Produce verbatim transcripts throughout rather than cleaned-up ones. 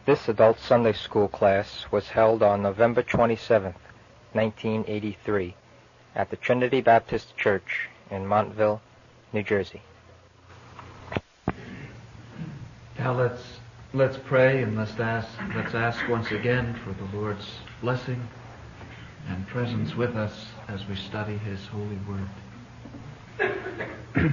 This adult Sunday school class was held on November twenty-seventh, nineteen eighty-three, at the Trinity Baptist Church in Montville, New Jersey. Now let's let's pray and let's ask let's ask once again for the Lord's blessing and presence with us as we study His holy word.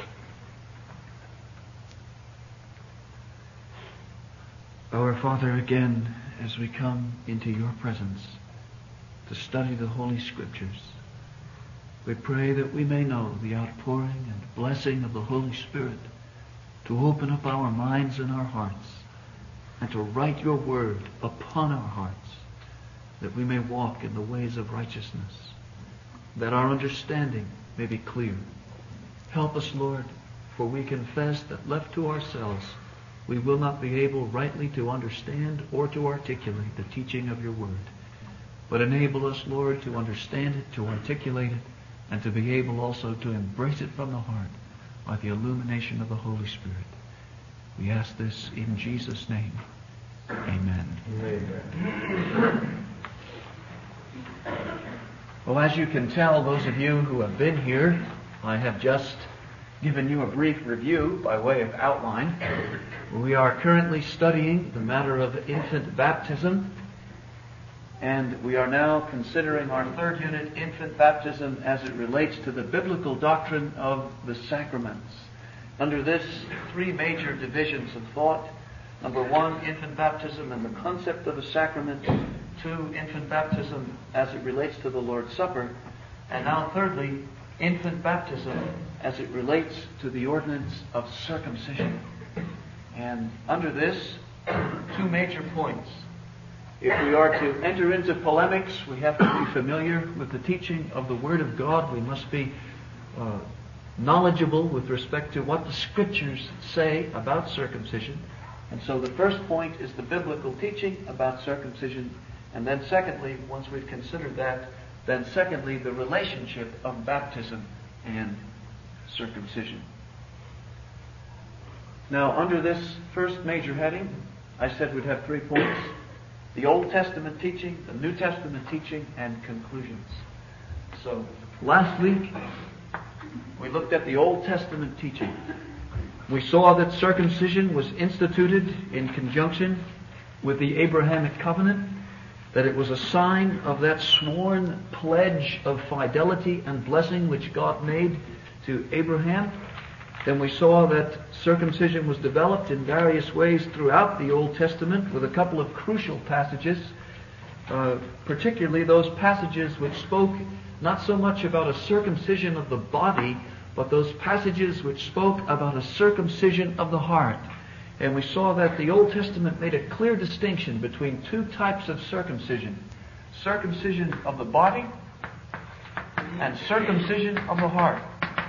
Our Father, again, as we come into your presence to study the Holy Scriptures, we pray that we may know the outpouring and blessing of the Holy Spirit to open up our minds and our hearts and to write your word upon our hearts, that we may walk in the ways of righteousness, that our understanding may be clear. Help us, Lord, for we confess that left to ourselves, we will not be able rightly to understand or to articulate the teaching of your word. But enable us, Lord, to understand it, to articulate it, and to be able also to embrace it from the heart by the illumination of the Holy Spirit. We ask this in Jesus' name. Amen. Amen. Well, as you can tell, those of you who have been here, I have just given you a brief review by way of outline. We are currently studying the matter of infant baptism, and we are now considering our third unit, infant baptism, as it relates to the biblical doctrine of the sacraments. Under this, three major divisions of thought. Number one, infant baptism and the concept of a sacrament. Two, infant baptism as it relates to the Lord's Supper. And now thirdly, infant baptism as it relates to the ordinance of circumcision. And under this, two major points. If we are to enter into polemics, we have to be familiar with the teaching of the Word of God. We must be uh, knowledgeable with respect to what the Scriptures say about circumcision. And so the first point is the biblical teaching about circumcision. And then secondly, once we've considered that, then secondly, the relationship of baptism and circumcision. Now, under this first major heading, I said we'd have three points: the Old Testament teaching, the New Testament teaching, and conclusions. So, last week, we looked at the Old Testament teaching. We saw that circumcision was instituted in conjunction with the Abrahamic covenant, that it was a sign of that sworn pledge of fidelity and blessing which God made to Abraham. Then we saw that circumcision was developed in various ways throughout the Old Testament, with a couple of crucial passages, uh, particularly those passages which spoke not so much about a circumcision of the body, but those passages which spoke about a circumcision of the heart. And we saw that the Old Testament made a clear distinction between two types of circumcision: circumcision of the body and circumcision of the heart.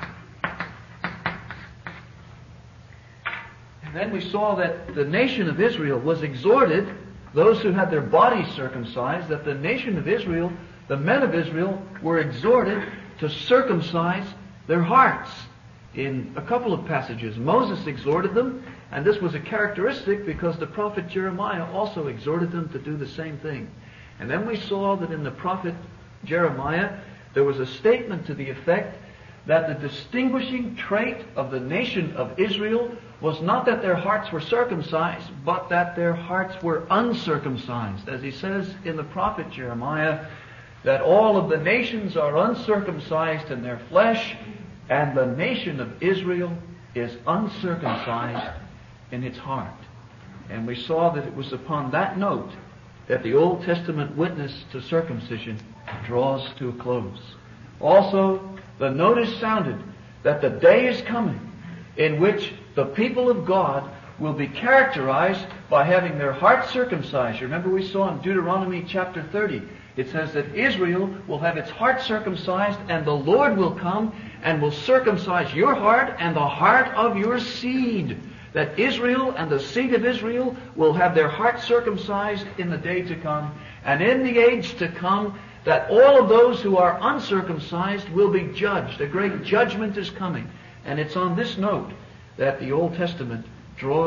And then we saw that the nation of Israel was exhorted, those who had their bodies circumcised, that the nation of Israel, the men of Israel, were exhorted to circumcise their hearts. In a couple of passages, Moses exhorted them, and this was a characteristic because the prophet Jeremiah also exhorted them to do the same thing. And then we saw that in the prophet Jeremiah, there was a statement to the effect that the distinguishing trait of the nation of Israel was not that their hearts were circumcised, but that their hearts were uncircumcised. As he says in the prophet Jeremiah, that all of the nations are uncircumcised in their flesh, and the nation of Israel is uncircumcised in its heart. And we saw that it was upon that note that the Old Testament witness to circumcision draws to a close. Also, the notice sounded that the day is coming in which the people of God will be characterized by having their hearts circumcised. You remember we saw in Deuteronomy chapter thirty, it says that Israel will have its heart circumcised, and the Lord will come and will circumcise your heart and the heart of your seed. That Israel and the seed of Israel will have their hearts circumcised in the day to come. And in the age to come, that all of those who are uncircumcised will be judged. A great judgment is coming. And it's on this note that the Old Testament draws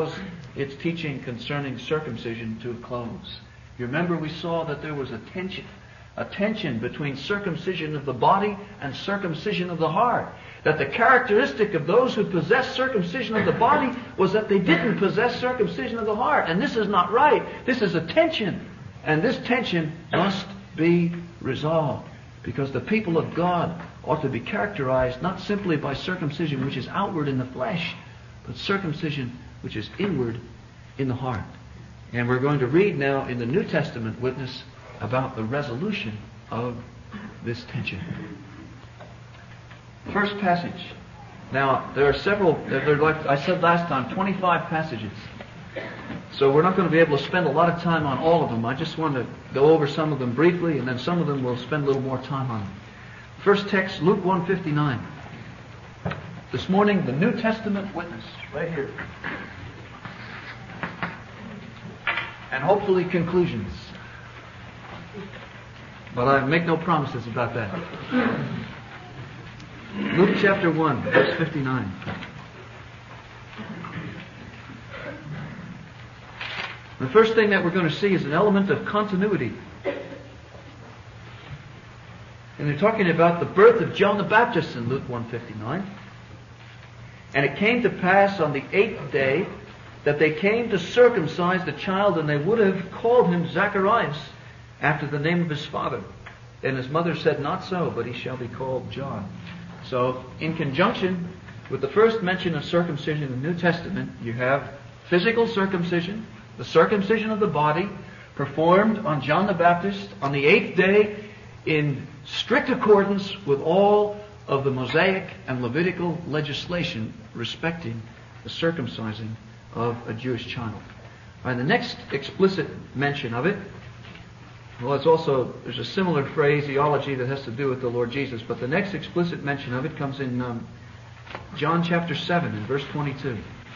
its teaching concerning circumcision to a close. You remember we saw that there was a tension, a tension between circumcision of the body and circumcision of the heart. That the characteristic of those who possessed circumcision of the body was that they didn't possess circumcision of the heart. And this is not right. This is a tension. And this tension must be resolved. Because the people of God ought to be characterized not simply by circumcision which is outward in the flesh, but circumcision which is inward in the heart. And we're going to read now in the New Testament witness about the resolution of this tension. First passage. Now, there are several, there are, like I said last time, twenty-five passages. So we're not going to be able to spend a lot of time on all of them. I just want to go over some of them briefly, and then some of them we'll spend a little more time on. First text, Luke one fifty-nine. This morning, the New Testament witness, right here. And hopefully conclusions. But I make no promises about that. Luke chapter one, verse fifty-nine. The first thing that we're going to see is an element of continuity. And they're talking about the birth of John the Baptist in Luke one fifty-nine. And it came to pass on the eighth day that they came to circumcise the child, and they would have called him Zacharias, after the name of his father. And his mother said, "Not so, but he shall be called John." So, in conjunction with the first mention of circumcision in the New Testament, you have physical circumcision, the circumcision of the body, performed on John the Baptist on the eighth day in strict accordance with all of the Mosaic and Levitical legislation respecting the circumcising of a Jewish child. And the next explicit mention of it, well, it's also, there's a similar phraseology that has to do with the Lord Jesus, but the next explicit mention of it comes in um, John chapter seven and verse twenty-two.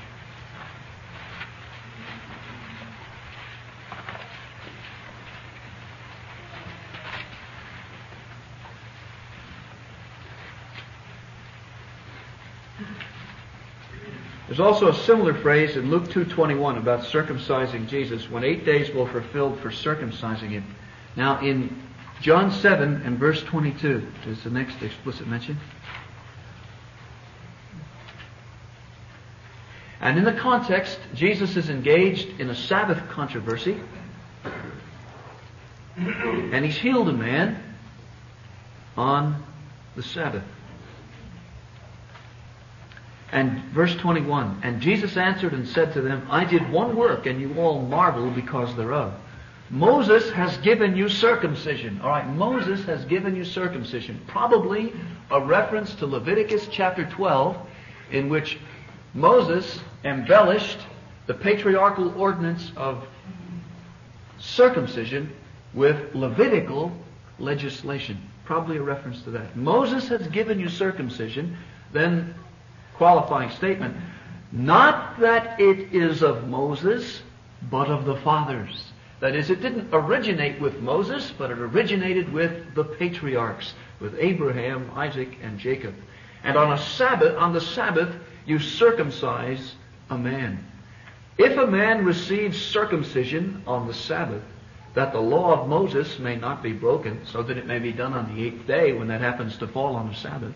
There's also a similar phrase in Luke two twenty-one about circumcising Jesus, when eight days were fulfilled for circumcising him. Now in John seven and verse twenty-two is the next explicit mention. And in the context, Jesus is engaged in a Sabbath controversy. And he's healed a man on the Sabbath. And verse twenty-one, "And Jesus answered and said to them, I did one work, and you all marvel because thereof. Moses has given you circumcision." All right, Moses has given you circumcision. Probably a reference to Leviticus chapter twelve, in which Moses embellished the patriarchal ordinance of circumcision with Levitical legislation. Probably a reference to that. Moses has given you circumcision. Then qualifying statement, not that it is of Moses, but of the fathers. That is, it didn't originate with Moses, but it originated with the patriarchs, with Abraham, Isaac, and Jacob. And on a Sabbath, on the Sabbath, you circumcise a man. If a man receives circumcision on the Sabbath, that the law of Moses may not be broken, so that it may be done on the eighth day when that happens to fall on a Sabbath.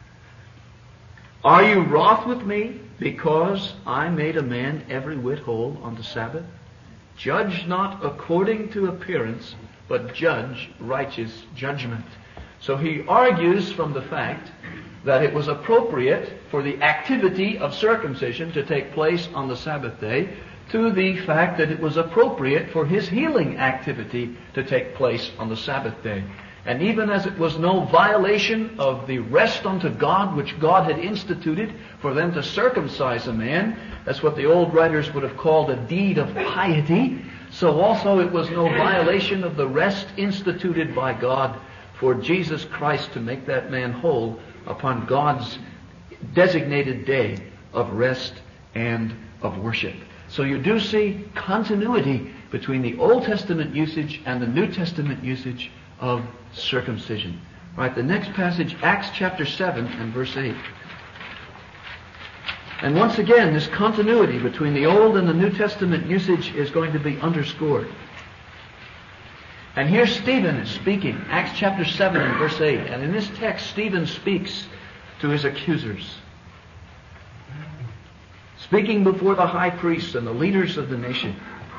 Are you wroth with me because I made a man every whit whole on the Sabbath? Judge not according to appearance, but judge righteous judgment. So he argues from the fact that it was appropriate for the activity of circumcision to take place on the Sabbath day, to the fact that it was appropriate for his healing activity to take place on the Sabbath day. And even as it was no violation of the rest unto God which God had instituted for them to circumcise a man, that's what the old writers would have called a deed of piety, so also it was no violation of the rest instituted by God for Jesus Christ to make that man whole upon God's designated day of rest and of worship. So you do see continuity between the Old Testament usage and the New Testament usage of circumcision. Right, the next passage, Acts chapter seven and verse eight. And once again, this continuity between the Old and the New Testament usage is going to be underscored. And here Stephen is speaking, Acts chapter seven and verse eight. And in this text, Stephen speaks to his accusers. Speaking before the high priests and the leaders of the nation.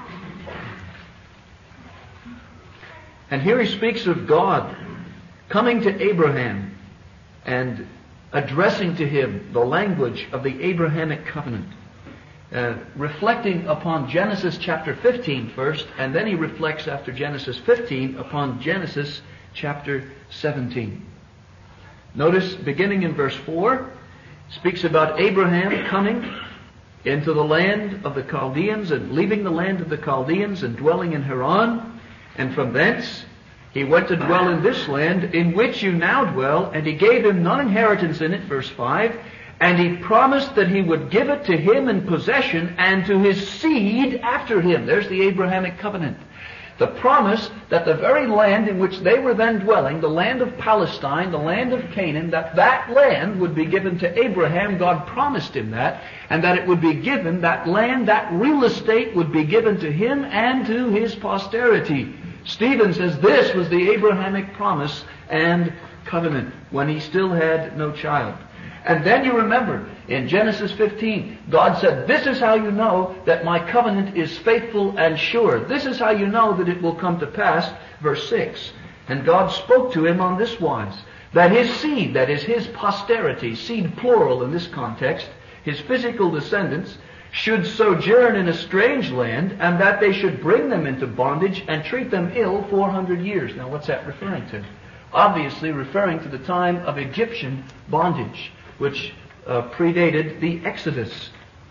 And here he speaks of God coming to Abraham and addressing to him the language of the Abrahamic covenant. Uh, reflecting upon Genesis chapter fifteen first, and then he reflects after Genesis fifteen upon Genesis chapter seventeen. Notice, beginning in verse four, speaks about Abraham coming into the land of the Chaldeans and leaving the land of the Chaldeans and dwelling in Haran, and from thence he went to dwell in this land in which you now dwell, and he gave him none inheritance in it, verse five, and he promised that he would give it to him in possession and to his seed after him. There's the Abrahamic covenant. The promise that the very land in which they were then dwelling, the land of Palestine, the land of Canaan, that that land would be given to Abraham. God promised him that, and that it would be given, that land, that real estate would be given to him and to his posterity. Stephen says this was the Abrahamic promise and covenant when he still had no child. And then you remember, in Genesis fifteen, God said, this is how you know that my covenant is faithful and sure. This is how you know that it will come to pass, verse six. And God spoke to him on this wise, that his seed, that is his posterity, seed plural in this context, his physical descendants, should sojourn in a strange land, and that they should bring them into bondage and treat them ill four hundred years. Now what's that referring to? Obviously referring to the time of Egyptian bondage, which uh, predated the Exodus.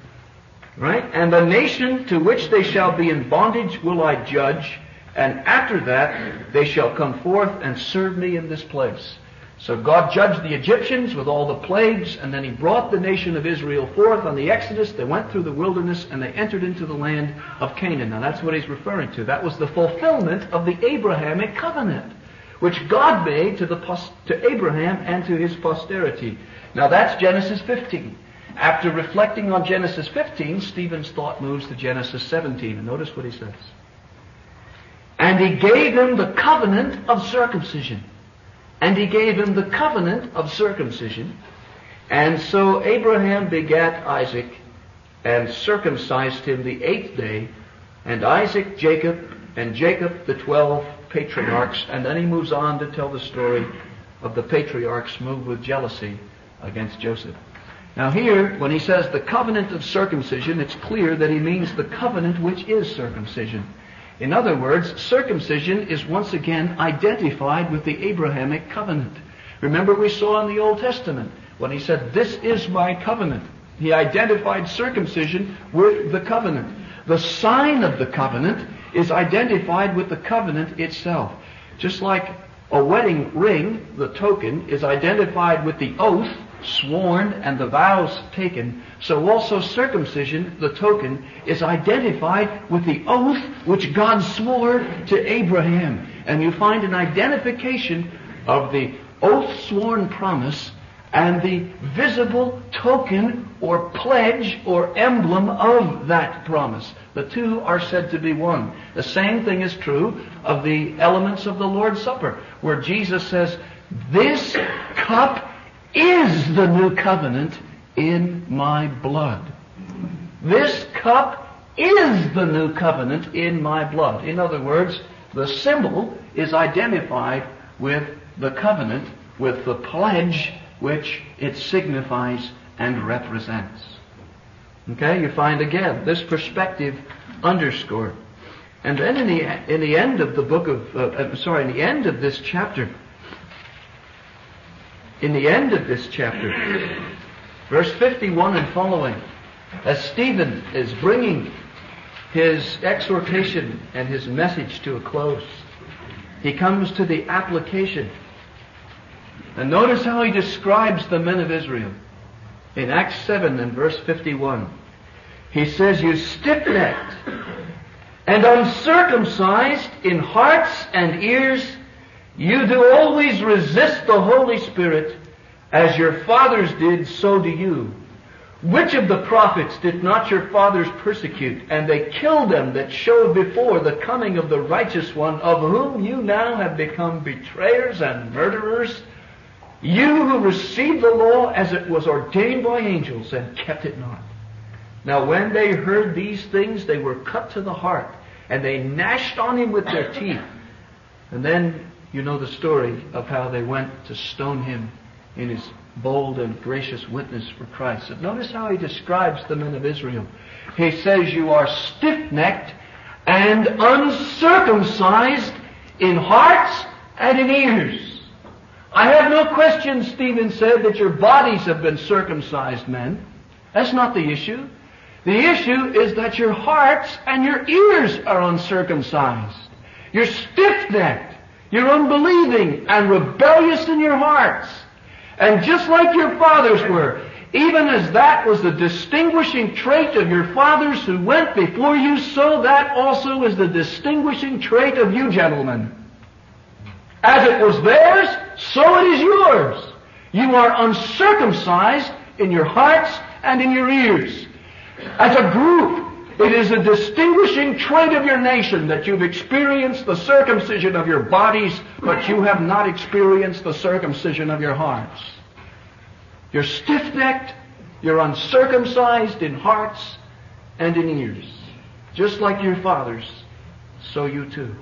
Right? And the nation to which they shall be in bondage will I judge, and after that they shall come forth and serve me in this place. So God judged the Egyptians with all the plagues, and then he brought the nation of Israel forth on the Exodus. They went through the wilderness, and they entered into the land of Canaan. Now that's what he's referring to. That was the fulfillment of the Abrahamic covenant, which God made to, the pos- to Abraham and to his posterity. Now that's Genesis fifteen. After reflecting on Genesis fifteen, Stephen's thought moves to Genesis seventeen. And notice what he says. And he gave him the covenant of circumcision. And he gave him the covenant of circumcision. And so Abraham begat Isaac and circumcised him the eighth day. And Isaac, Jacob, and Jacob the twelve patriarchs. And then he moves on to tell the story of the patriarchs moved with jealousy against Joseph. Now here, when he says the covenant of circumcision, it's clear that he means the covenant which is circumcision. In other words, circumcision is once again identified with the Abrahamic covenant. Remember we saw in the Old Testament when he said, this is my covenant. He identified circumcision with the covenant. The sign of the covenant is identified with the covenant itself. Just like a wedding ring, the token, is identified with the oath sworn and the vows taken, so also circumcision, the token, is identified with the oath which God swore to Abraham. And you find an identification of the oath-sworn promise and the visible token or pledge or emblem of that promise. The two are said to be one. The same thing is true of the elements of the Lord's Supper, where Jesus says, this cup is the new covenant in my blood. This cup is the new covenant in my blood. In other words, the symbol is identified with the covenant, with the pledge which it signifies and represents. Okay, you find again this perspective underscored. And then in the in the end of the book of, uh, sorry, in the end of this chapter, in the end of this chapter, verse fifty-one and following, as Stephen is bringing his exhortation and his message to a close, he comes to the application. And notice how he describes the men of Israel. In Acts seven and verse fifty-one, he says, you stiff-necked and uncircumcised in hearts and ears, you do always resist the Holy Spirit, as your fathers did, so do you. Which of the prophets did not your fathers persecute? And they killed them that showed before the coming of the righteous one, of whom you now have become betrayers and murderers. You who received the law as it was ordained by angels and kept it not. Now when they heard these things, they were cut to the heart, and they gnashed on him with their teeth. And then you know the story of how they went to stone him in his bold and gracious witness for Christ. And notice how he describes the men of Israel. He says, you are stiff-necked and uncircumcised in hearts and in ears. I have no question, Stephen said, that your bodies have been circumcised, men. That's not the issue. The issue is that your hearts and your ears are uncircumcised. You're stiff-necked. You're unbelieving and rebellious in your hearts. And just like your fathers were, even as that was the distinguishing trait of your fathers who went before you, so that also is the distinguishing trait of you gentlemen. As it was theirs, so it is yours. You are uncircumcised in your hearts and in your ears. As a group, it is a distinguishing trait of your nation that you've experienced the circumcision of your bodies, but you have not experienced the circumcision of your hearts. You're stiff-necked, you're uncircumcised in hearts and in ears. Just like your fathers, so you too.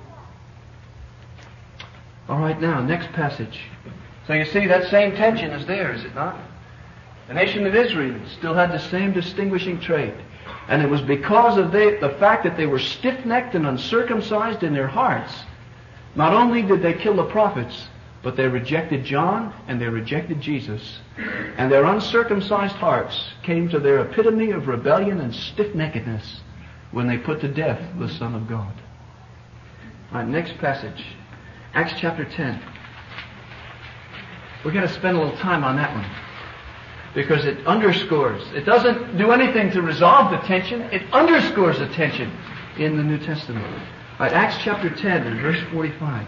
All right, now, next passage. So you see, that same tension is there, is it not? The nation of Israel still had the same distinguishing trait. And it was because of they, the fact that they were stiff-necked and uncircumcised in their hearts. Not only did they kill the prophets, but they rejected John and they rejected Jesus. And their uncircumcised hearts came to their epitome of rebellion and stiff-neckedness when they put to death the Son of God. All right, next passage. Acts chapter ten. We're going to spend a little time on that one, because it underscores, it doesn't do anything to resolve the tension, it underscores the tension in the New Testament. All right, Acts chapter ten and verse forty-five.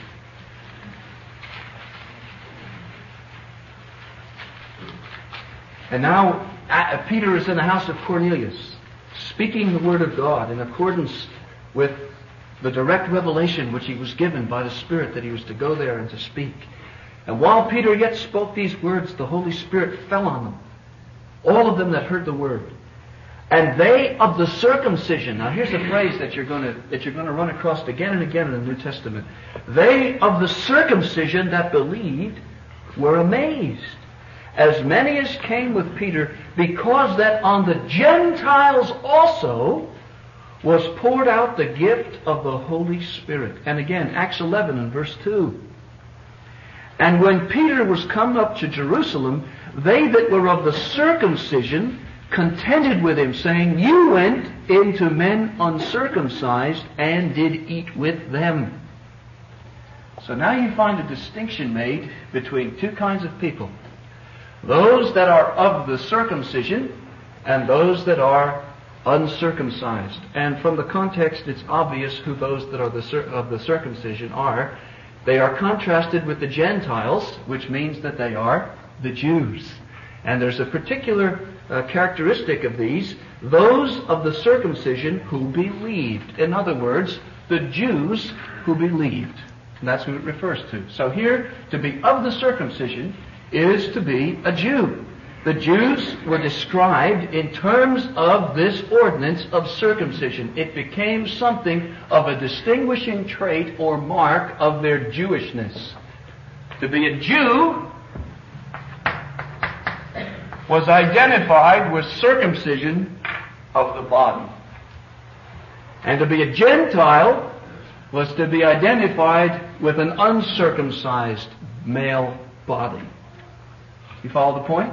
And now uh, Peter is in the house of Cornelius, speaking the word of God in accordance with the direct revelation which he was given by the Spirit that he was to go there and to speak. And while Peter yet spoke these words, the Holy Spirit fell on them, all of them that heard the word. And they of the circumcision. Now here's a phrase that you're going to that you're going to run across again and again in the New Testament. They of the circumcision that believed were amazed, as many as came with Peter, because that on the Gentiles also was poured out the gift of the Holy Spirit. And again, Acts eleven and verse two. And when Peter was come up to Jerusalem, they that were of the circumcision contended with him, saying, You went into men uncircumcised and did eat with them. So now you find a distinction made between two kinds of people. Those that are of the circumcision and those that are uncircumcised. And from the context, it's obvious who those that are the cir- of the circumcision are. They are contrasted with the Gentiles, which means that they are the Jews. And there's a particular uh, characteristic of these, those of the circumcision who believed. In other words, the Jews who believed. And that's who it refers to. So here, to be of the circumcision is to be a Jew. The Jews were described in terms of this ordinance of circumcision. It became something of a distinguishing trait or mark of their Jewishness. To be a Jew was identified with circumcision of the body. And to be a Gentile was to be identified with an uncircumcised male body. You follow the point?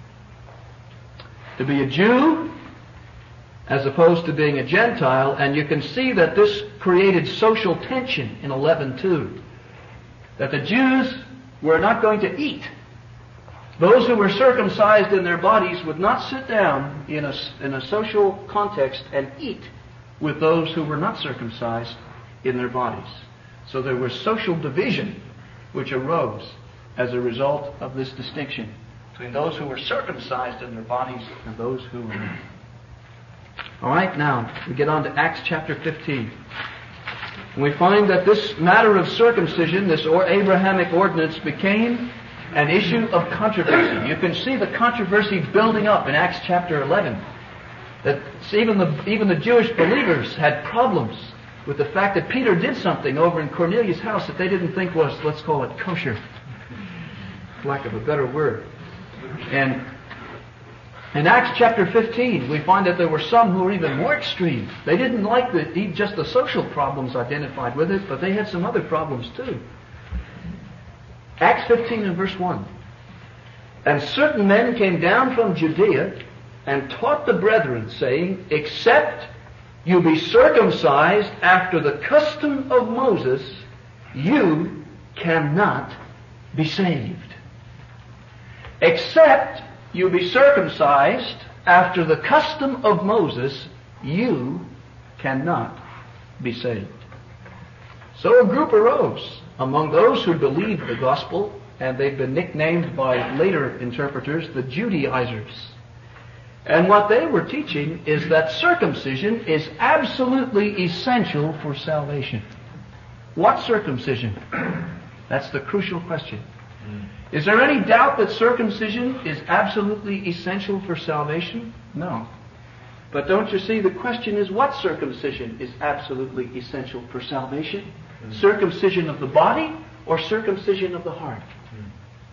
To be a Jew as opposed to being a Gentile, and you can see that this created social tension in eleven two. That the Jews were not going to eat. Those who were circumcised in their bodies would not sit down in a, in a social context and eat with those who were not circumcised in their bodies. So there was social division which arose as a result of this distinction between those who were circumcised in their bodies and those who were not. All right, now we get on to Acts chapter fifteen. And we find that this matter of circumcision, this or Abrahamic ordinance, became an issue of controversy. You can see the controversy building up in Acts chapter eleven. That even the even the Jewish believers had problems with the fact that Peter did something over in Cornelius' house that they didn't think was, let's call it, kosher, for lack of a better word. And in Acts chapter fifteen, we find that there were some who were even more extreme. They didn't like the, just the social problems identified with it, but they had some other problems too. Acts fifteen and verse one. And certain men came down from Judea and taught the brethren, saying, except you be circumcised after the custom of Moses, you cannot be saved. Except you be circumcised after the custom of Moses, you cannot be saved. So a group arose among those who believed the gospel, and they've been nicknamed by later interpreters the Judaizers. And what they were teaching is that circumcision is absolutely essential for salvation. What circumcision? That's the crucial question. Is there any doubt that circumcision is absolutely essential for salvation? No. But don't you see, the question is, what circumcision is absolutely essential for salvation? Mm. Circumcision of the body or circumcision of the heart? Mm.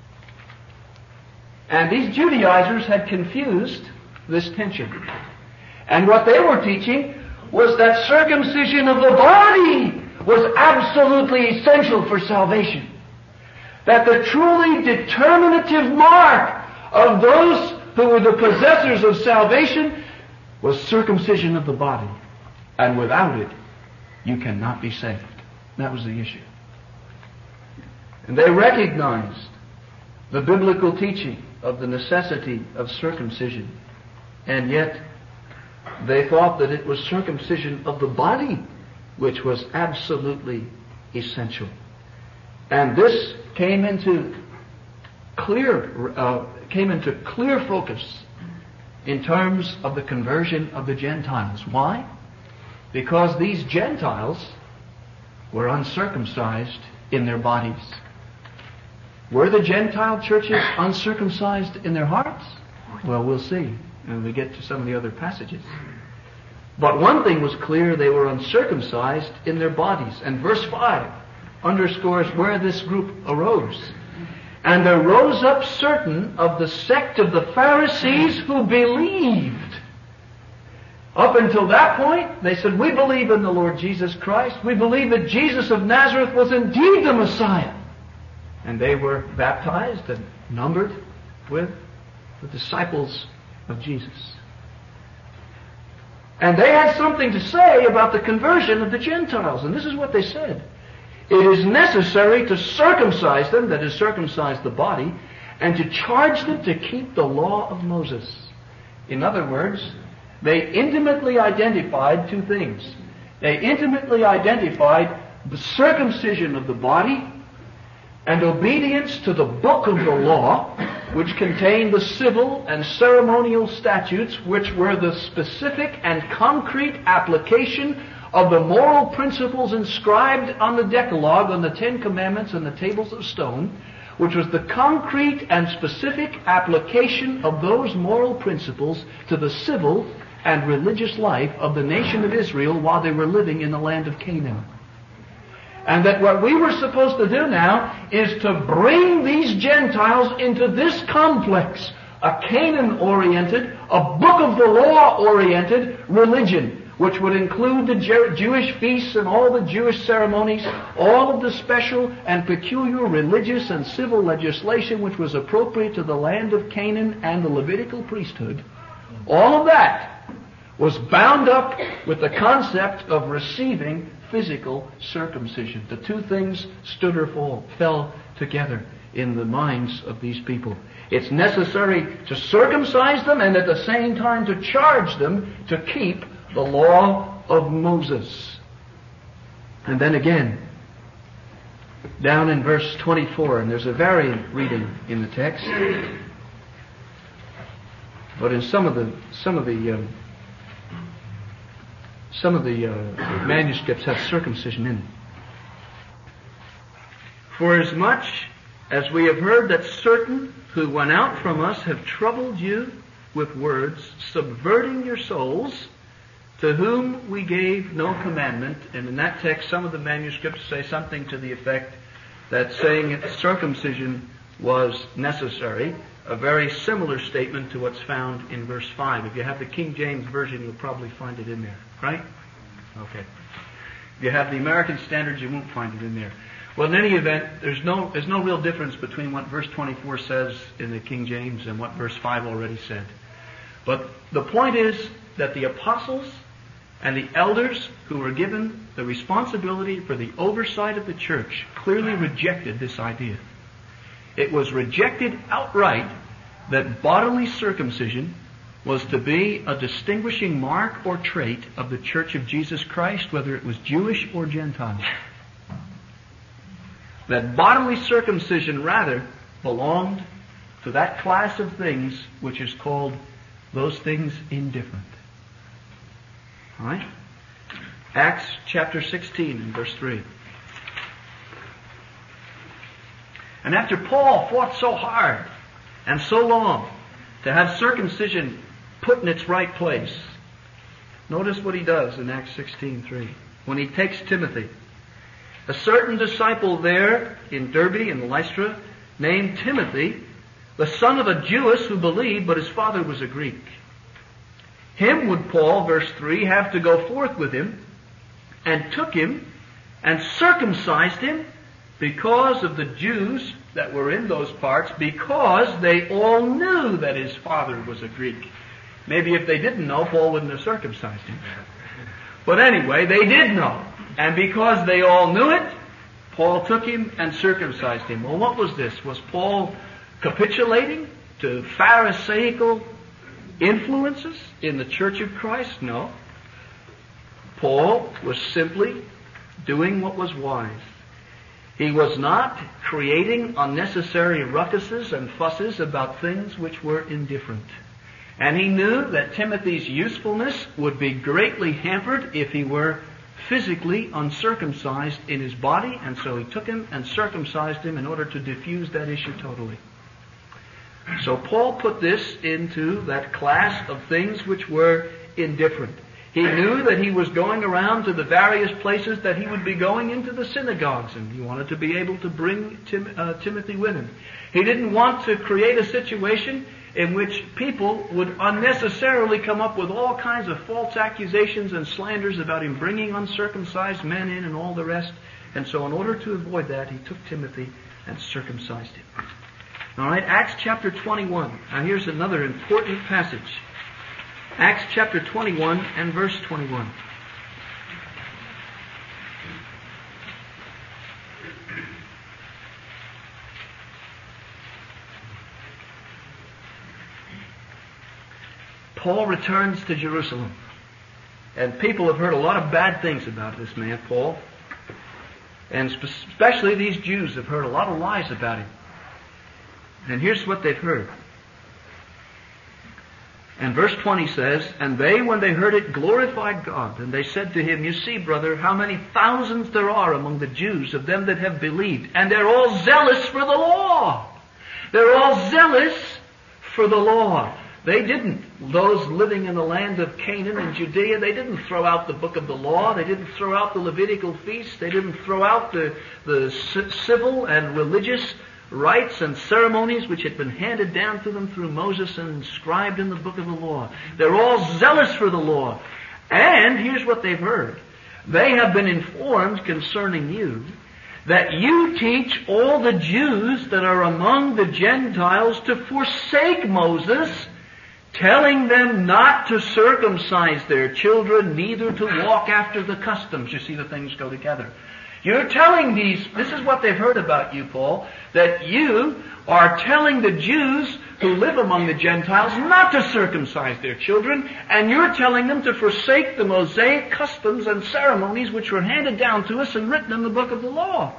And these Judaizers had confused this tension. And what they were teaching was that circumcision of the body was absolutely essential for salvation. That the truly determinative mark of those who were the possessors of salvation was circumcision of the body. And without it, you cannot be saved. That was the issue. And they recognized the biblical teaching of the necessity of circumcision. And yet, they thought that it was circumcision of the body which was absolutely essential. And this came into clear uh, came into clear focus in terms of the conversion of the Gentiles. Why? Because these Gentiles were uncircumcised in their bodies. Were the Gentile churches uncircumcised in their hearts? Well, we'll see when we get to some of the other passages. But one thing was clear: they were uncircumcised in their bodies. And verse five underscores where this group arose. And there rose up certain of the sect of the Pharisees who believed. Up until that point, they said, we believe in the Lord Jesus Christ. We believe that Jesus of Nazareth was indeed the Messiah. And they were baptized and numbered with the disciples of Jesus. And they had something to say about the conversion of the Gentiles. And this is what they said. It is necessary to circumcise them, that is, circumcise the body, and to charge them to keep the law of Moses. In other words, they intimately identified two things. They intimately identified the circumcision of the body and obedience to the book of the law, which contained the civil and ceremonial statutes, which were the specific and concrete application of the moral principles inscribed on the Decalogue, on the Ten Commandments and the tables of stone, which was the concrete and specific application of those moral principles to the civil and religious life of the nation of Israel while they were living in the land of Canaan. And that what we were supposed to do now is to bring these Gentiles into this complex, a Canaan-oriented, a book of the law-oriented religion, which would include the Jer- Jewish feasts and all the Jewish ceremonies, all of the special and peculiar religious and civil legislation which was appropriate to the land of Canaan and the Levitical priesthood. All of that was bound up with the concept of receiving physical circumcision. The two things stood or fall, fell together in the minds of these people. It's necessary to circumcise them and at the same time to charge them to keep the law of Moses. And then again, down in verse twenty-four, and there's a variant reading in the text. But in some of the some of the um, some of the uh, manuscripts have circumcision in it. For as much as we have heard that certain who went out from us have troubled you with words, subverting your souls, to whom we gave no commandment. And in that text, some of the manuscripts say something to the effect that saying that circumcision was necessary, a very similar statement to what's found in verse five. If you have the King James Version, you'll probably find it in there, right? Okay. If you have the American Standards, you won't find it in there. Well, in any event, there's no there's no real difference between what verse twenty-four says in the King James and what verse five already said. But the point is that the apostles and the elders who were given the responsibility for the oversight of the church clearly rejected this idea. It was rejected outright that bodily circumcision was to be a distinguishing mark or trait of the Church of Jesus Christ, whether it was Jewish or Gentile. That bodily circumcision rather belonged to that class of things which is called those things indifferent. All right? Acts chapter sixteen and verse three. And after Paul fought so hard and so long to have circumcision put in its right place, notice what he does in Acts sixteen three. When he takes Timothy, a certain disciple there in Derbe and Lystra, named Timothy, the son of a Jewess who believed, but his father was a Greek. Him would Paul, verse three, have to go forth with him, and took him, and circumcised him, because of the Jews that were in those parts, because they all knew that his father was a Greek. Maybe if they didn't know, Paul wouldn't have circumcised him. But anyway, they did know. And because they all knew it, Paul took him and circumcised him. Well, what was this? Was Paul capitulating to Pharisaical influences in the Church of Christ? No. Paul was simply doing what was wise. He was not creating unnecessary ruckuses and fusses about things which were indifferent. And he knew that Timothy's usefulness would be greatly hampered if he were physically uncircumcised in his body, and so he took him and circumcised him in order to diffuse that issue totally. So Paul put this into that class of things which were indifferent. He knew that he was going around to the various places that he would be going into the synagogues, and he wanted to be able to bring Tim, uh, Timothy with him. He didn't want to create a situation in which people would unnecessarily come up with all kinds of false accusations and slanders about him bringing uncircumcised men in and all the rest. And so in order to avoid that, he took Timothy and circumcised him. All right, Acts chapter twenty-one. Now here's another important passage. Acts chapter twenty-one and verse twenty-one. Paul returns to Jerusalem. And people have heard a lot of bad things about this man, Paul. And especially these Jews have heard a lot of lies about him. And here's what they've heard. And verse twenty says, and they, when they heard it, glorified God. And they said to him, you see, brother, how many thousands there are among the Jews of them that have believed. And they're all zealous for the law. They're all zealous for the law. They didn't, those living in the land of Canaan and Judea, they didn't throw out the book of the law. They didn't throw out the Levitical feasts. They didn't throw out the, the civil and religious rites and ceremonies which had been handed down to them through Moses and inscribed in the book of the law. They're all zealous for the law. And here's what they've heard. They have been informed concerning you that you teach all the Jews that are among the Gentiles to forsake Moses, telling them not to circumcise their children, neither to walk after the customs. You see, the things go together. You're telling these, this is what they've heard about you, Paul, that you are telling the Jews who live among the Gentiles not to circumcise their children, and you're telling them to forsake the Mosaic customs and ceremonies which were handed down to us and written in the book of the law.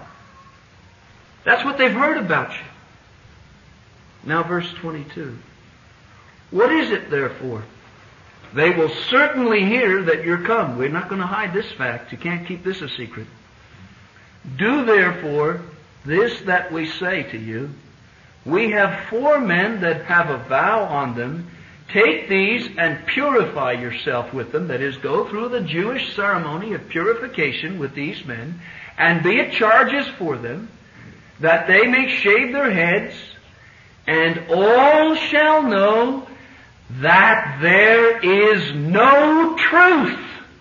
That's what they've heard about you. Now verse twenty-two. What is it, therefore? They will certainly hear that you're come. We're not going to hide this fact. You can't keep this a secret. Do therefore this that we say to you. We have four men that have a vow on them. Take these and purify yourself with them. That is, go through the Jewish ceremony of purification with these men, and be it charges for them, that they may shave their heads, and all shall know that there is no truth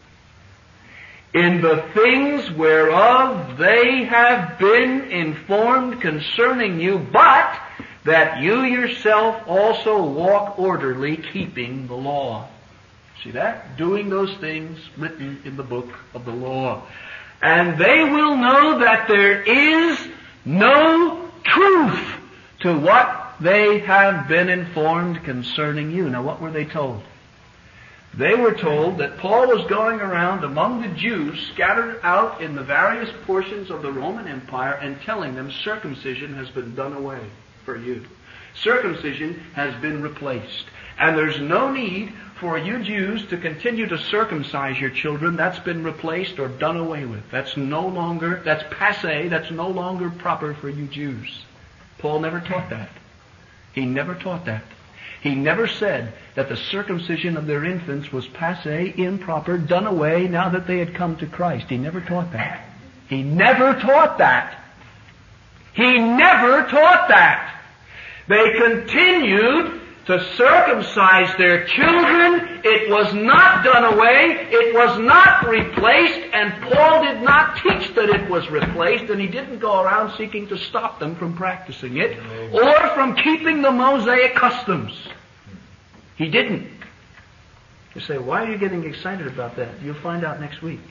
in the things whereof they have been informed concerning you, but that you yourself also walk orderly, keeping the law. See that? Doing those things written in the book of the law. And they will know that there is no truth to what they have been informed concerning you. Now, what were they told? They were told that Paul was going around among the Jews scattered out in the various portions of the Roman Empire and telling them circumcision has been done away for you. Circumcision has been replaced. And there's no need for you Jews to continue to circumcise your children. That's been replaced or done away with. That's no longer, that's passé, that's no longer proper for you Jews. Paul never taught that. He never taught that. He never said that the circumcision of their infants was passé, improper, done away now that they had come to Christ. He never taught that. He never taught that. He never taught that. They continued to circumcise their children. It was not done away. It was not replaced. And Paul did not teach that it was replaced. And he didn't go around seeking to stop them from practicing it or from keeping the Mosaic customs. He didn't. You say, why are you getting excited about that? You'll find out next week.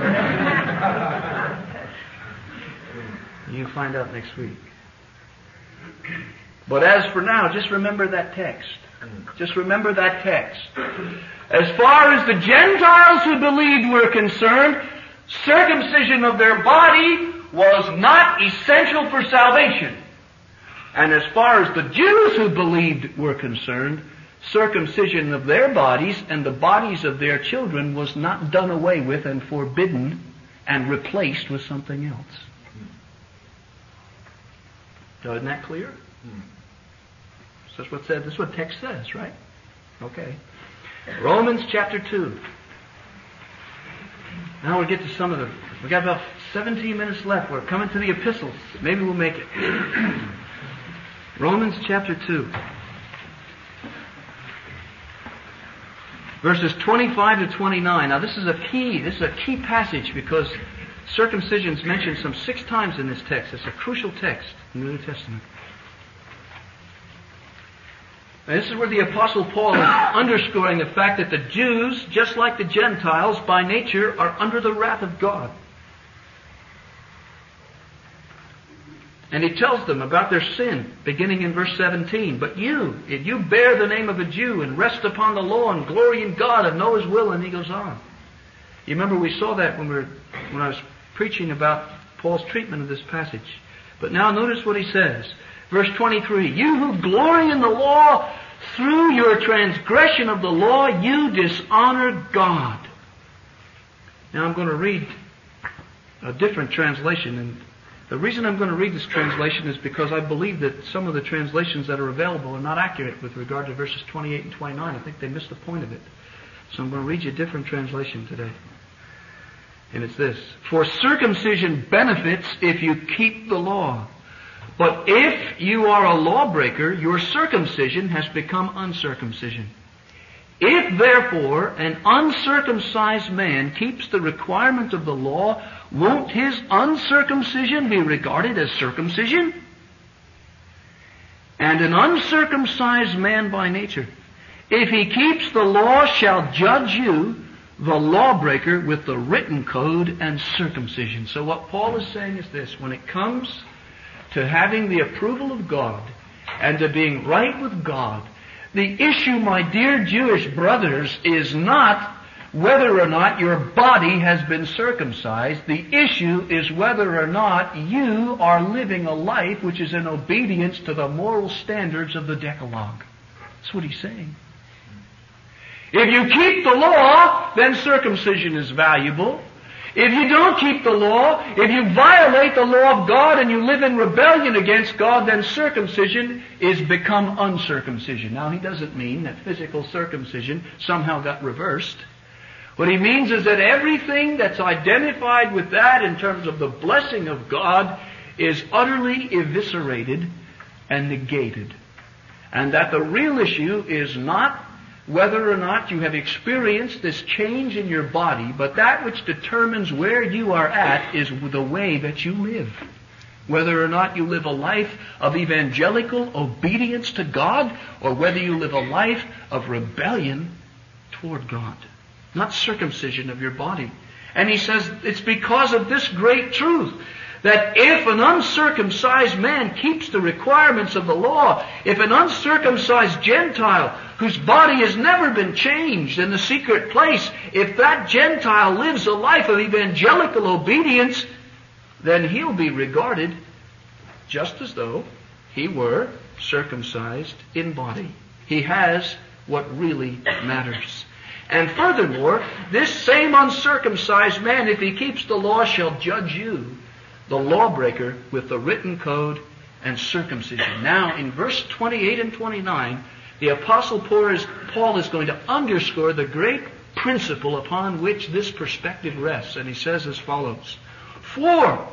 You'll find out next week. But as for now, just remember that text. Just remember that text. As far as the Gentiles who believed were concerned, circumcision of their body was not essential for salvation. And as far as the Jews who believed were concerned, circumcision of their bodies and the bodies of their children was not done away with and forbidden and replaced with something else. Isn't that clear? That's what said. That's what text says, right? Okay. Romans chapter two. Now we'll get to some of the. We got about seventeen minutes left. We're coming to the epistles. Maybe we'll make it. Romans chapter two, verses twenty-five to twenty-nine. Now this is a key. This is a key passage because circumcision is mentioned some six times in this text. It's a crucial text in the New Testament. And this is where the Apostle Paul is underscoring the fact that the Jews, just like the Gentiles, by nature are under the wrath of God. And he tells them about their sin, beginning in verse seventeen. But you, if you bear the name of a Jew and rest upon the law and glory in God and know His will, and he goes on. You remember we saw that when we were, when I was preaching about Paul's treatment of this passage. But now notice what he says. Verse twenty-three, you who glory in the law, through your transgression of the law, you dishonor God. Now I'm going to read a different translation. And the reason I'm going to read this translation is because I believe that some of the translations that are available are not accurate with regard to verses twenty-eight and twenty-nine. I think they missed the point of it. So I'm going to read you a different translation today. And it's this. For circumcision benefits if you keep the law. But if you are a lawbreaker, your circumcision has become uncircumcision. If therefore an uncircumcised man keeps the requirement of the law, won't his uncircumcision be regarded as circumcision? And an uncircumcised man by nature, if he keeps the law, shall judge you, the lawbreaker, with the written code and circumcision. So what Paul is saying is this: when it comes to having the approval of God and to being right with God, the issue, my dear Jewish brothers, is not whether or not your body has been circumcised. The issue is whether or not you are living a life which is in obedience to the moral standards of the Decalogue. That's what he's saying. If you keep the law, then circumcision is valuable. If you don't keep the law, if you violate the law of God and you live in rebellion against God, then circumcision is become uncircumcision. Now, he doesn't mean that physical circumcision somehow got reversed. What he means is that everything that's identified with that in terms of the blessing of God is utterly eviscerated and negated. And that the real issue is not whether or not you have experienced this change in your body, but that which determines where you are at is the way that you live. Whether or not you live a life of evangelical obedience to God, or whether you live a life of rebellion toward God. Not circumcision of your body. And he says it's because of this great truth that if an uncircumcised man keeps the requirements of the law, if an uncircumcised Gentile whose body has never been changed in the secret place, if that Gentile lives a life of evangelical obedience, then he'll be regarded just as though he were circumcised in body. He has what really matters. And furthermore, this same uncircumcised man, if he keeps the law, shall judge you, the lawbreaker, with the written code and circumcision. Now, in verse twenty-eight and twenty-nine, the Apostle Paul is going to underscore the great principle upon which this perspective rests. And he says as follows: For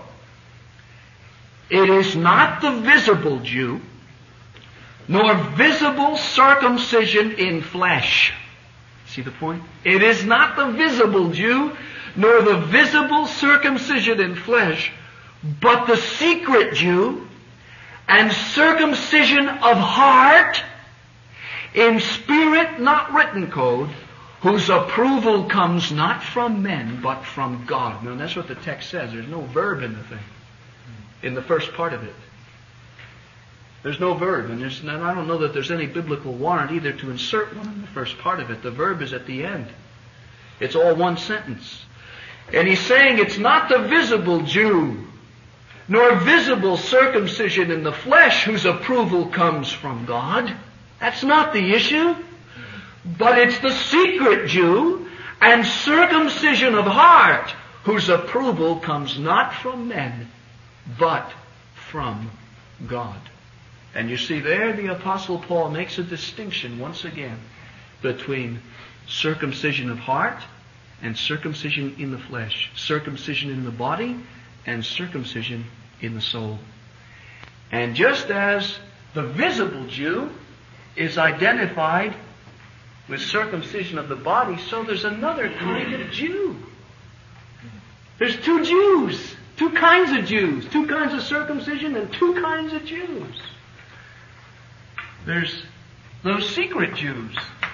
it is not the visible Jew, nor visible circumcision in flesh. See the point? It is not the visible Jew, nor the visible circumcision in flesh, but the secret Jew and circumcision of heart in spirit, not written code, whose approval comes not from men, but from God. Now that's what the text says. There's no verb in the thing, in the first part of it. There's no verb, and, there's, and I don't know that there's any biblical warrant either to insert one in the first part of it. The verb is at the end. It's all one sentence. And he's saying it's not the visible Jew, nor visible circumcision in the flesh whose approval comes from God. That's not the issue. But it's the secret Jew and circumcision of heart whose approval comes not from men, but from God. And you see there the Apostle Paul makes a distinction once again between circumcision of heart and circumcision in the flesh, circumcision in the body and circumcision in the soul. And just as the visible Jew is identified with circumcision of the body, so there's another kind of Jew. There's two Jews, two kinds of Jews, two kinds of circumcision and two kinds of Jews. There's those secret Jews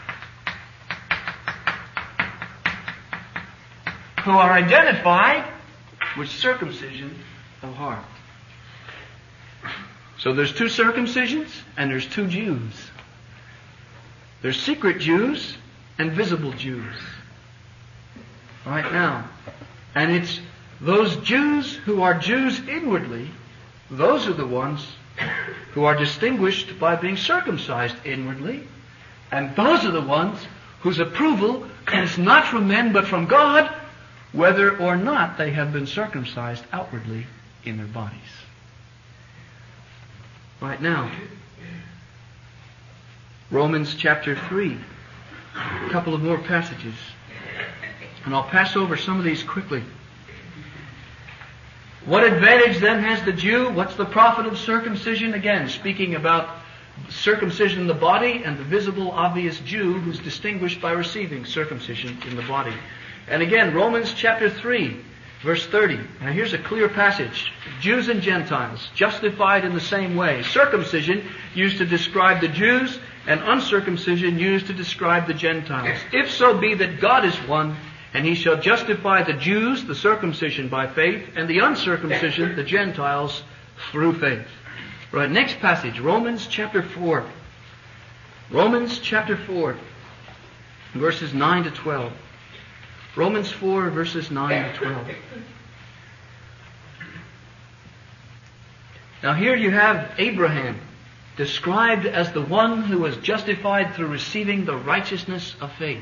who are identified with circumcision of heart. So there's two circumcisions and there's two Jews. There's secret Jews and visible Jews. Right now. And it's those Jews who are Jews inwardly, those are the ones who are distinguished by being circumcised inwardly. And those are the ones whose approval comes not from men but from God, whether or not they have been circumcised outwardly in their bodies. Right now, Romans chapter three, a couple of more passages. And I'll pass over some of these quickly. What advantage then has the Jew? What's the profit of circumcision? Again, speaking about circumcision in the body and the visible, obvious Jew who's distinguished by receiving circumcision in the body. And again, Romans chapter three, verse thirty. Now here's a clear passage. Jews and Gentiles, justified in the same way. Circumcision used to describe the Jews, and uncircumcision used to describe the Gentiles. If so be that God is one, and he shall justify the Jews, the circumcision, by faith, and the uncircumcision, the Gentiles, through faith. Right, next passage, Romans chapter four. Romans chapter four, verses nine to twelve. Romans four, verses nine to twelve. Now here you have Abraham. described as the one who was justified through receiving the righteousness of faith.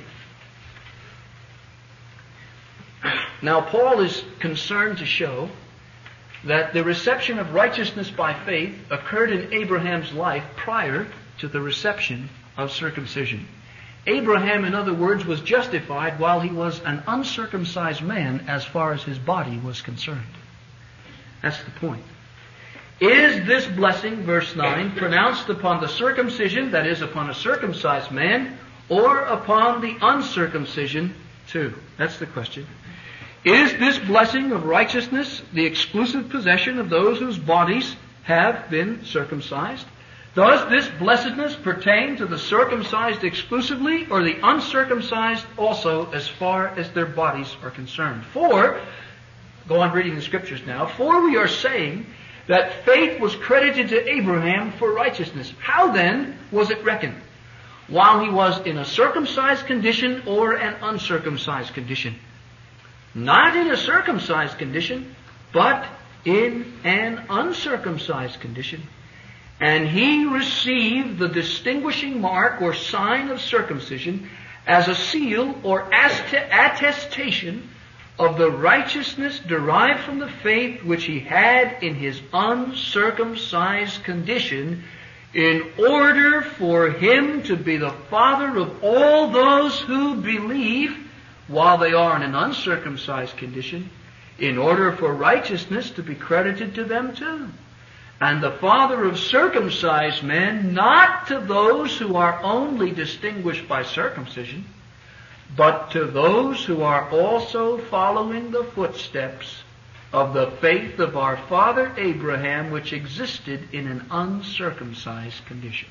Now, Paul is concerned to show that the reception of righteousness by faith occurred in Abraham's life prior to the reception of circumcision. Abraham, in other words, was justified while he was an uncircumcised man as far as his body was concerned. That's the point. Is this blessing, verse nine, pronounced upon the circumcision, that is, upon a circumcised man, or upon the uncircumcision too? That's the question. Is this blessing of righteousness the exclusive possession of those whose bodies have been circumcised? Does this blessedness pertain to the circumcised exclusively, or the uncircumcised also, as far as their bodies are concerned? For, go on reading the Scriptures now, for we are saying that faith was credited to Abraham for righteousness. How then was it reckoned? While he was in a circumcised condition or an uncircumcised condition? Not in a circumcised condition, but in an uncircumcised condition. And he received the distinguishing mark or sign of circumcision as a seal or attestation of the righteousness derived from the faith which he had in his uncircumcised condition, in order for him to be the father of all those who believe while they are in an uncircumcised condition, in order for righteousness to be credited to them too. And the father of circumcised men, not to those who are only distinguished by circumcision, but to those who are also following the footsteps of the faith of our father Abraham, which existed in an uncircumcised condition.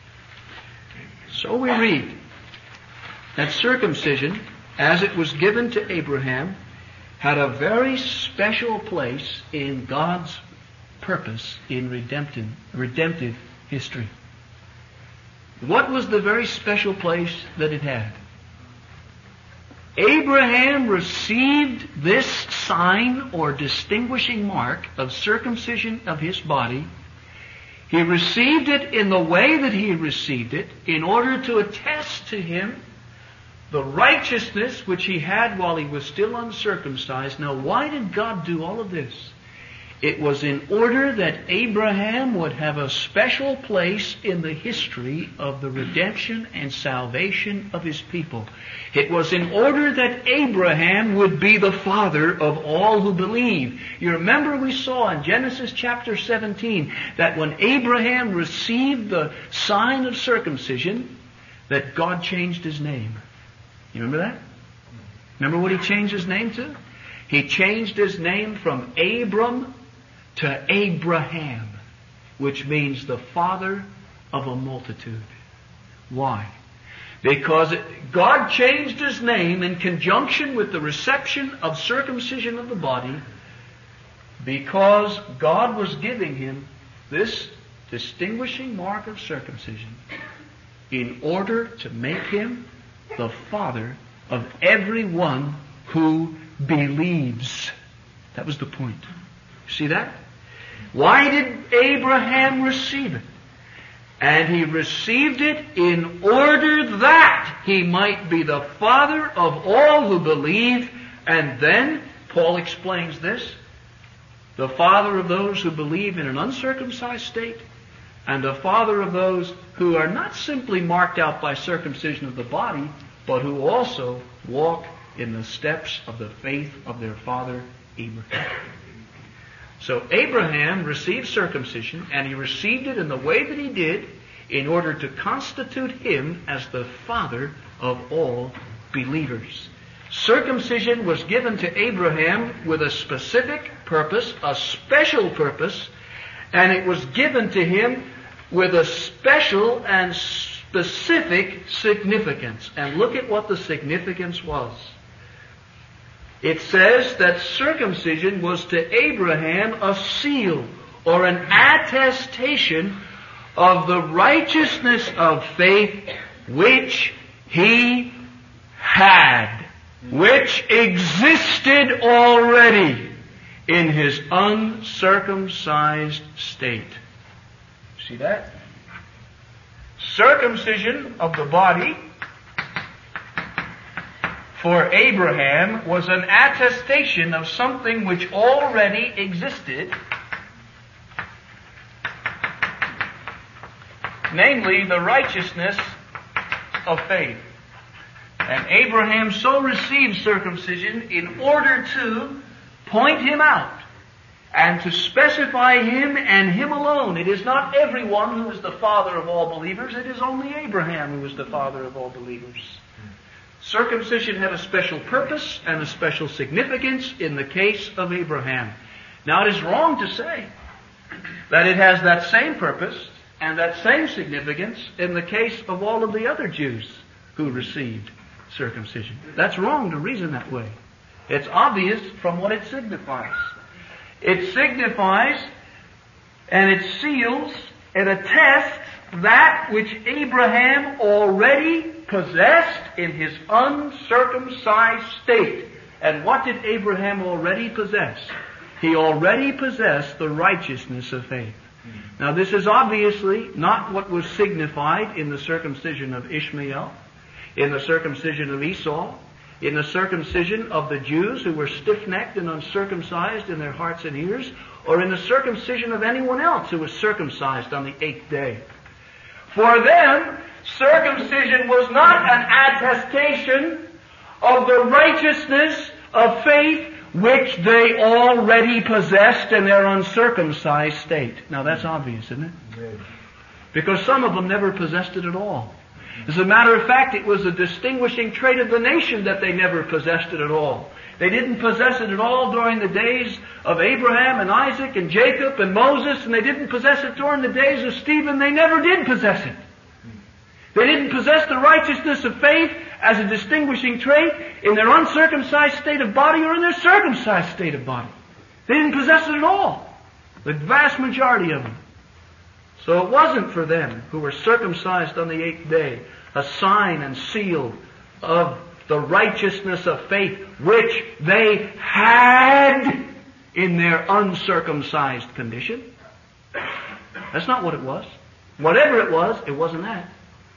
So we read that circumcision, as it was given to Abraham, had a very special place in God's purpose in redemptive, redemptive history. What was the very special place that it had? Abraham received this sign or distinguishing mark of circumcision of his body. He received it in the way that he received it in order to attest to him the righteousness which he had while he was still uncircumcised. Now, why did God do all of this? It was in order that Abraham would have a special place in the history of the redemption and salvation of his people. It was in order that Abraham would be the father of all who believe. You remember we saw in Genesis chapter seventeen that when Abraham received the sign of circumcision, that God changed his name. You remember that? Remember what he changed his name to? He changed his name from Abram to Abraham, which means the father of a multitude. Why? Because it, God changed his name in conjunction with the reception of circumcision of the body, because God was giving him this distinguishing mark of circumcision in order to make him the father of everyone who believes. That was the point. See that? Why did Abraham receive it? And he received it in order that he might be the father of all who believe. And then, Paul explains this, the father of those who believe in an uncircumcised state, and the father of those who are not simply marked out by circumcision of the body, but who also walk in the steps of the faith of their father Abraham. So Abraham received circumcision, and he received it in the way that he did in order to constitute him as the father of all believers. Circumcision was given to Abraham with a specific purpose, a special purpose, and it was given to him with a special and specific significance. And look at what the significance was. It says that circumcision was to Abraham a seal or an attestation of the righteousness of faith which he had, which existed already in his uncircumcised state. See that? circumcision of the body for Abraham was an attestation of something which already existed, namely the righteousness of faith. And Abraham so received circumcision in order to point him out and to specify him and him alone. It is not everyone who is the father of all believers. It is only Abraham who is the father of all believers. Circumcision had a special purpose and a special significance in the case of Abraham. Now, it is wrong to say that it has that same purpose and that same significance in the case of all of the other Jews who received circumcision. That's wrong to reason that way. It's obvious from what it signifies. It signifies and it seals and attests that which Abraham already possessed in his uncircumcised state. And what did Abraham already possess? He already possessed the righteousness of faith. Now, this is obviously not what was signified in the circumcision of Ishmael, in the circumcision of Esau, in the circumcision of the Jews who were stiff-necked and uncircumcised in their hearts and ears, or in the circumcision of anyone else who was circumcised on the eighth day. For them, circumcision was not an attestation of the righteousness of faith which they already possessed in their uncircumcised state. Now that's obvious, isn't it? Because some of them never possessed it at all. As a matter of fact, it was a distinguishing trait of the nation that they never possessed it at all. They didn't possess it at all during the days of Abraham and Isaac and Jacob and Moses, and they didn't possess it during the days of Stephen. They never did possess it. They didn't possess the righteousness of faith as a distinguishing trait in their uncircumcised state of body or in their circumcised state of body. They didn't possess it at all. The vast majority of them. So it wasn't for them who were circumcised on the eighth day a sign and seal of the righteousness of faith which they had in their uncircumcised condition. That's not what it was. Whatever it was, it wasn't that.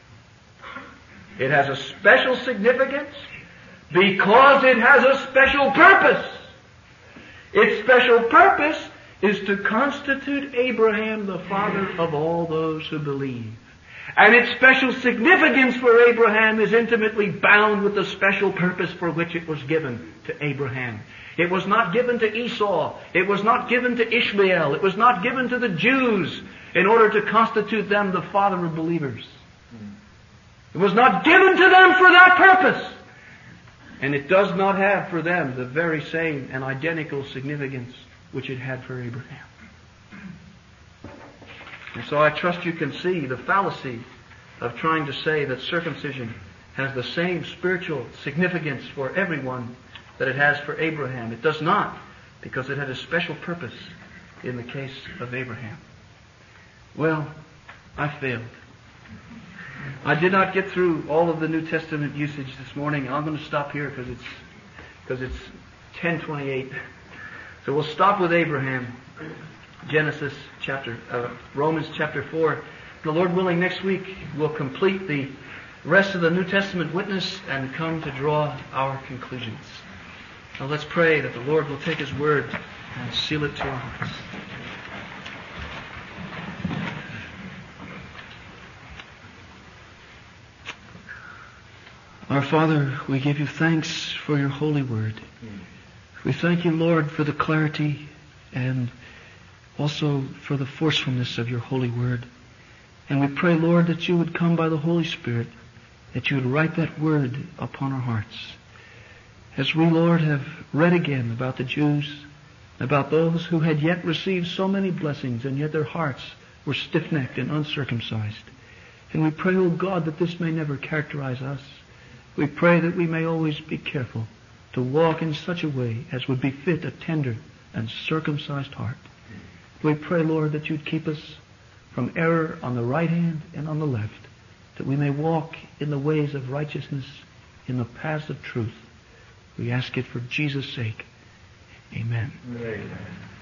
It has a special significance because it has a special purpose. Its special purpose is to constitute Abraham the father of all those who believe. And its special significance for Abraham is intimately bound with the special purpose for which it was given to Abraham. It was not given to Esau. It was not given to Ishmael. It was not given to the Jews in order to constitute them the father of believers. It was not given to them for that purpose. And it does not have for them the very same and identical significance which it had for Abraham. And so I trust you can see the fallacy of trying to say that circumcision has the same spiritual significance for everyone that it has for Abraham. It does not, because it had a special purpose in the case of Abraham. Well, I failed. I did not get through all of the New Testament usage this morning. I'm going to stop here because it's because it's ten twenty-eight. So we'll stop with Abraham, Genesis chapter, uh, Romans chapter four. The Lord willing, next week we'll complete the rest of the New Testament witness and come to draw our conclusions. Now let's pray that the Lord will take His word and seal it to our hearts. Our Father, we give you thanks for your holy word. We thank you, Lord, for the clarity and also for the forcefulness of your holy word. And we pray, Lord, that you would come by the Holy Spirit, that you would write that word upon our hearts. As we, Lord, have read again about the Jews, about those who had yet received so many blessings, and yet their hearts were stiff-necked and uncircumcised. And we pray, O God, that this may never characterize us. We pray that we may always be careful to walk in such a way as would befit a tender and circumcised heart. We pray, Lord, that you'd keep us from error on the right hand and on the left, that we may walk in the ways of righteousness, in the paths of truth. We ask it for Jesus' sake. Amen. Amen.